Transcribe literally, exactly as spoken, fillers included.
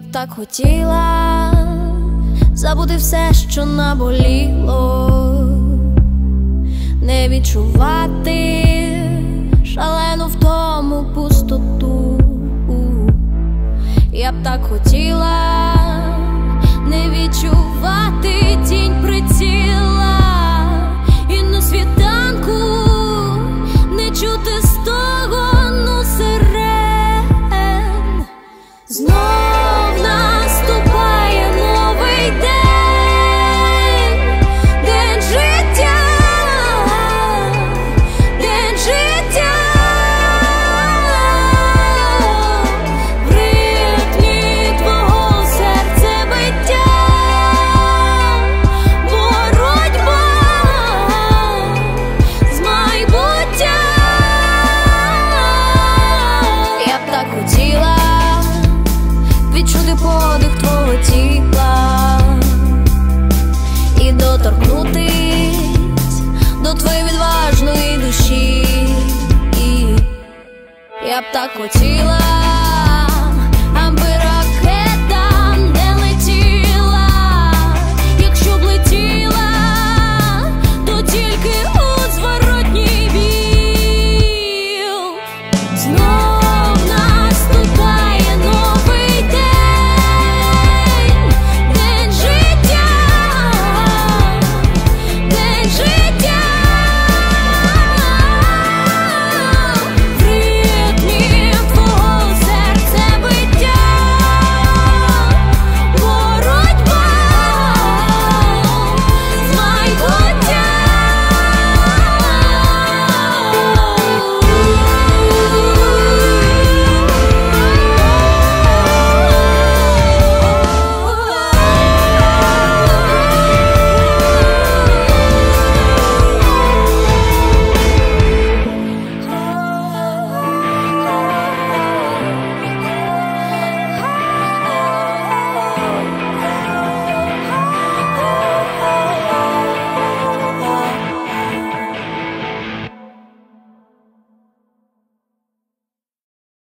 б так хотіла забути все, що наболіло, не відчувати шалену втому пустоту. Я б так хотіла не відчувати тінь приціла, і на світанку не чути стогону сирен. Знов наступає новий день, день життя, день життя. В ритмі твого серцебиття боротьба з майбуттям. Я б так хотіла відчути подих твого тіла і доторкнутись до твоєї відважної душі. І я б так хотіла